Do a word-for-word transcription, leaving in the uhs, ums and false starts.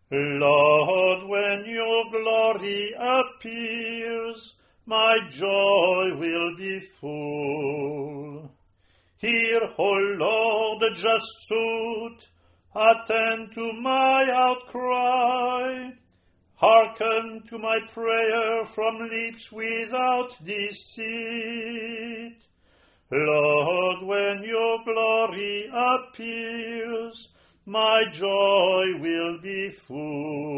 Lord, when your glory appears, my joy will be full. Hear, O Lord, the just suit, attend to my outcry. Hearken to my prayer from lips without deceit. Lord, when your glory appears, my joy will be full.